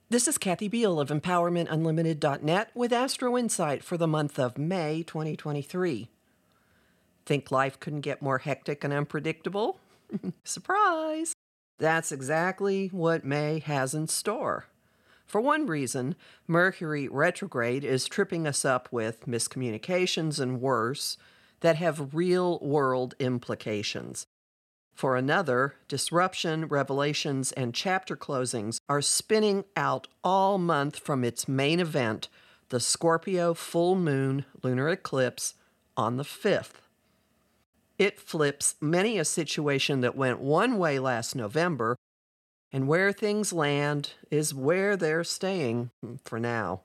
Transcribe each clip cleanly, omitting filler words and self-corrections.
This is Kathy Beal of EmpowermentUnlimited.net with Astro Insight for the month of May 2023. Think life couldn't get more hectic and unpredictable? Surprise! That's exactly what May has in store. For one reason, Mercury retrograde is tripping us up with miscommunications and worse that have real-world implications. For another, disruption, revelations, and chapter closings are spinning out all month from its main event, the Scorpio full moon lunar eclipse on the 5th. It flips many a situation that went one way last November, and where things land is where they're staying for now.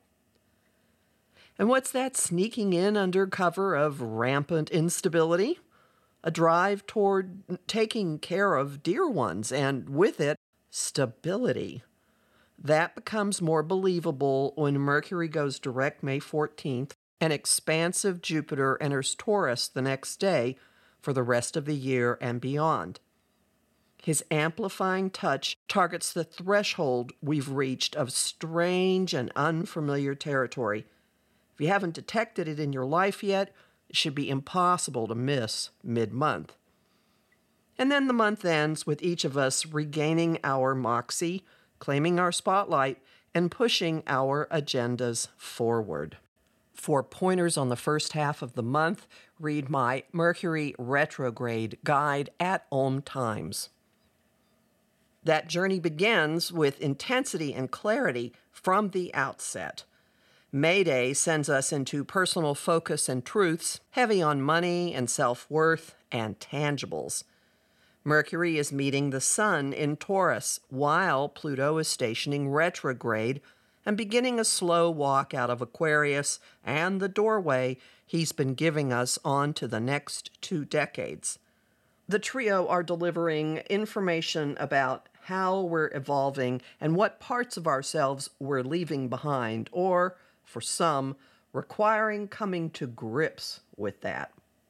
And what's that sneaking in under cover of rampant instability? A drive toward taking care of dear ones, and with it, stability. That becomes more believable when Mercury goes direct May 14th and expansive Jupiter enters Taurus the next day for the rest of the year and beyond. His amplifying touch targets the threshold we've reached of strange and unfamiliar territory. If you haven't detected it in your life yet, it should be impossible to miss mid-month. And then the month ends with each of us regaining our moxie, claiming our spotlight, and pushing our agendas forward. For pointers on the first half of the month, read my Mercury retrograde guide at Om Times. That journey begins with intensity and clarity from the outset. May Day sends us into personal focus and truths, heavy on money and self-worth and tangibles. Mercury is meeting the Sun in Taurus, while Pluto is stationing retrograde and beginning a slow walk out of Aquarius and the doorway he's been giving us on to the next 2 decades. The trio are delivering information about how we're evolving and what parts of ourselves we're leaving behind, or for some, requiring coming to grips with that.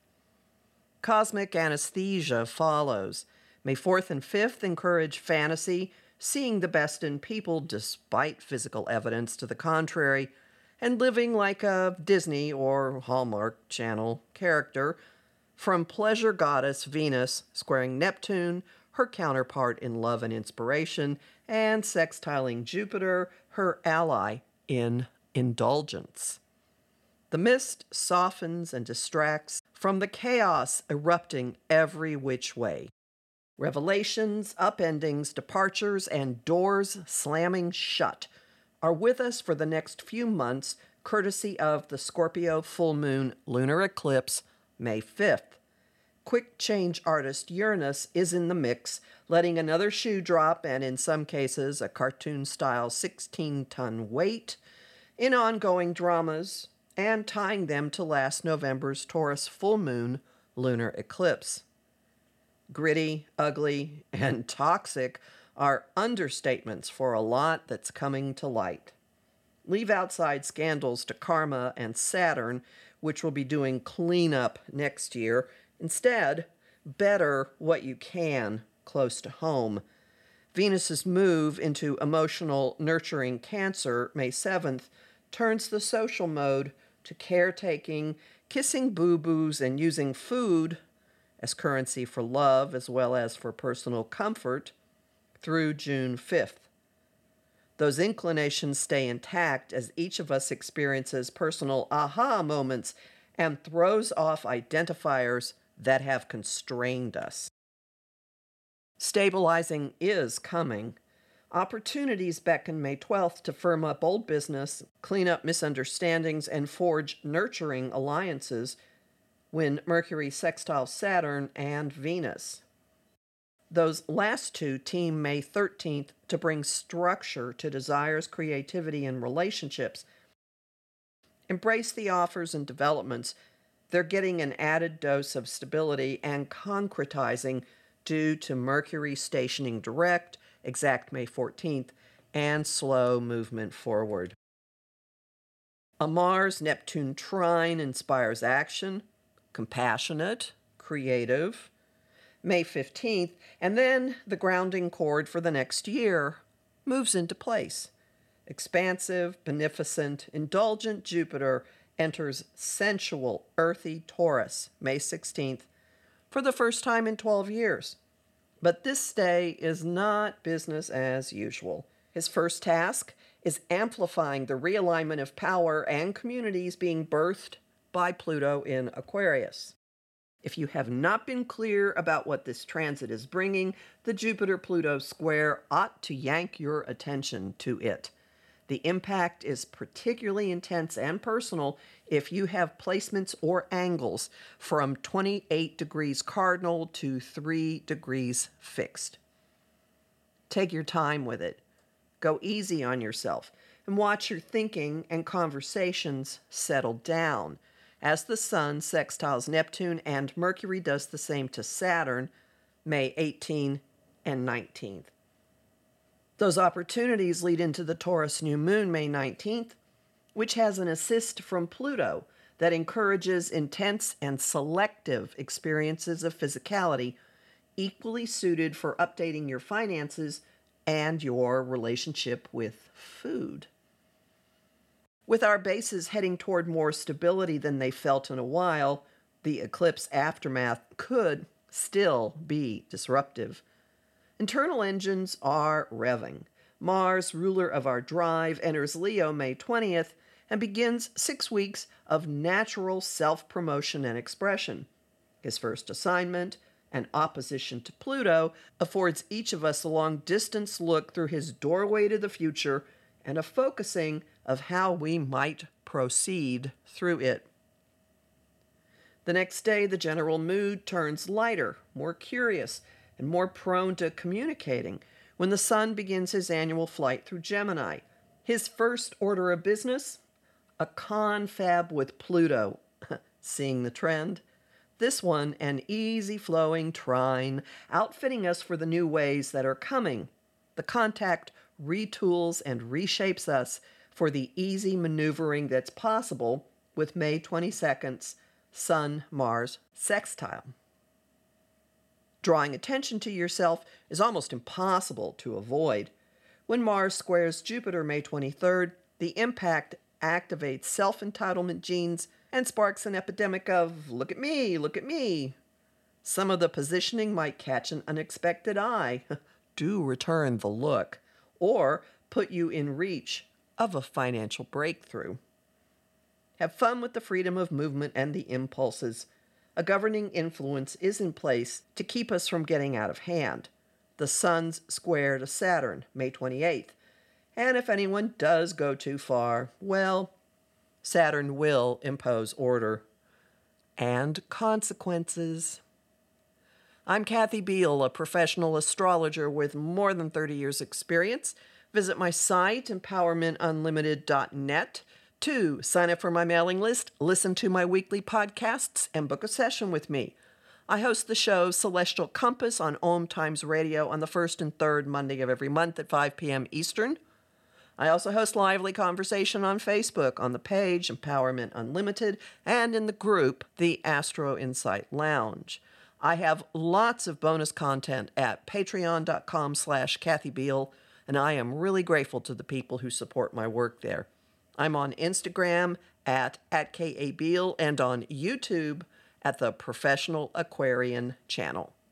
Cosmic anesthesia follows. May 4th and 5th encourage fantasy, seeing the best in people despite physical evidence to the contrary, and living like a Disney or Hallmark Channel character, from pleasure goddess Venus squaring Neptune, her counterpart in love and inspiration, and sextiling Jupiter, her ally in indulgence. The mist softens and distracts from the chaos erupting every which way. Revelations, upendings, departures, and doors slamming shut are with us for the next few months, courtesy of the Scorpio full moon lunar eclipse, May 5th. Quick change artist Uranus is in the mix, letting another shoe drop, and in some cases a cartoon-style 16-ton weight, in ongoing dramas, and tying them to last November's Taurus full moon lunar eclipse. Gritty, ugly, and toxic are understatements for a lot that's coming to light. Leave outside scandals to Karma and Saturn, which will be doing cleanup next year. Instead, better what you can close to home. Venus's move into emotional nurturing Cancer, May 7th, turns the social mode to caretaking, kissing boo-boos, and using food as currency for love as well as for personal comfort through June 5th. Those inclinations stay intact as each of us experiences personal aha moments and throws off identifiers that have constrained us. Stabilizing is coming. Opportunities beckon May 12th to firm up old business, clean up misunderstandings, and forge nurturing alliances when Mercury sextiles Saturn and Venus. Those last two team May 13th to bring structure to desires, creativity, and relationships. Embrace the offers and developments. They're getting an added dose of stability and concretizing due to Mercury stationing direct, exact May 14th, and slow movement forward. A Mars-Neptune trine inspires action, compassionate, creative, May 15th, and then the grounding chord for the next year moves into place. Expansive, beneficent, indulgent Jupiter enters sensual, earthy Taurus May 16th for the first time in 12 years. But this stay is not business as usual. His first task is amplifying the realignment of power and communities being birthed by Pluto in Aquarius. If you have not been clear about what this transit is bringing, the Jupiter-Pluto square ought to yank your attention to it. The impact is particularly intense and personal if you have placements or angles from 28 degrees cardinal to 3 degrees fixed. Take your time with it. Go easy on yourself and watch your thinking and conversations settle down as the Sun sextiles Neptune and Mercury does the same to Saturn May 18 and 19th. Those opportunities lead into the Taurus new moon May 19th, which has an assist from Pluto that encourages intense and selective experiences of physicality, equally suited for updating your finances and your relationship with food. With our bases heading toward more stability than they felt in a while, the eclipse aftermath could still be disruptive. Internal engines are revving. Mars, ruler of our drive, enters Leo May 20th and begins 6 weeks of natural self-promotion and expression. His first assignment, an opposition to Pluto, affords each of us a long-distance look through his doorway to the future and a focusing of how we might proceed through it. The next day, the general mood turns lighter, more curious, and more prone to communicating when the Sun begins his annual flight through Gemini. His first order of business? A confab with Pluto. Seeing the trend? This one, an easy-flowing trine, outfitting us for the new ways that are coming. The contact retools and reshapes us for the easy maneuvering that's possible with May 22nd's Sun-Mars sextile. Drawing attention to yourself is almost impossible to avoid. When Mars squares Jupiter May 23rd, the impact activates self-entitlement genes and sparks an epidemic of, look at me, look at me. Some of the positioning might catch an unexpected eye. Do return the look, or put you in reach of a financial breakthrough. Have fun with the freedom of movement and the impulses. A governing influence is in place to keep us from getting out of hand. The Sun's square to Saturn, May 28th. And if anyone does go too far, well, Saturn will impose order and consequences. I'm Kathy Beal, a professional astrologer with more than 30 years' experience. Visit my site, empowermentunlimited.net, to sign up for my mailing list, listen to my weekly podcasts, and book a session with me. I host the show Celestial Compass on Om Times Radio on the first and third Monday of every month at 5 p.m. Eastern. I also host lively conversation on Facebook on the page Empowerment Unlimited and in the group The Astro Insight Lounge. I have lots of bonus content at patreon.com/Kathy Beal, and I am really grateful to the people who support my work there. I'm on Instagram at @KABeal and on YouTube at the Professional Aquarian channel.